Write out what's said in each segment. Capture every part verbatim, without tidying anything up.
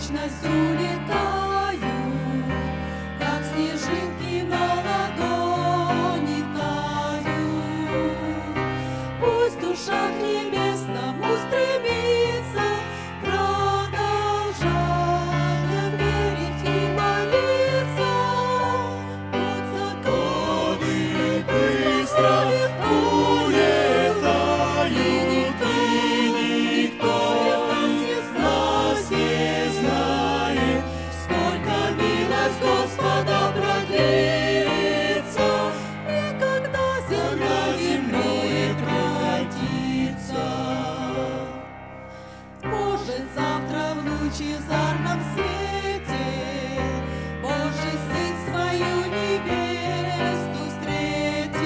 вечность улетают, как снежинки на ладони тают. Пусть душа к небесному стремится, продолжая верить и молиться. Путь законы быстро улетают, и никто из нас не знает, сколько милость Господа продлится, и когда земля землей превратится. Может, завтра в лучезарном свете Божий Сын свою невесту встретит,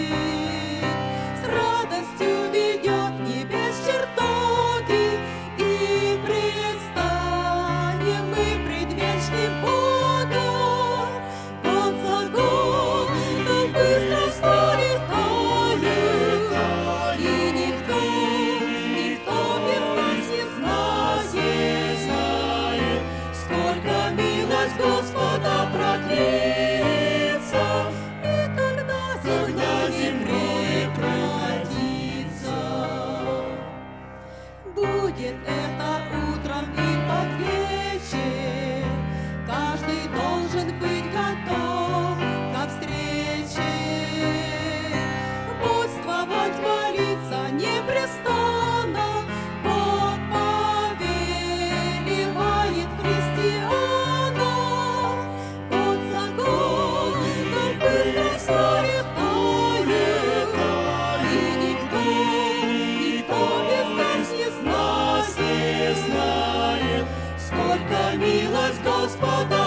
с радостью ведет в небес чертоги, и предстанем мы пред вечным Богом. Он законом быстро пролетает, и никто, никто без нас не знает, сколько милость Господа продлится, и когда земля землей превратится. Будет это утром и под вечер, каждый должен быть готов ко встрече. Бодствовать, молиться непрестанно Бог повелевает христианам. Под законом быстро пролетает, и никто, никто без нас не знает, сколько милость Господа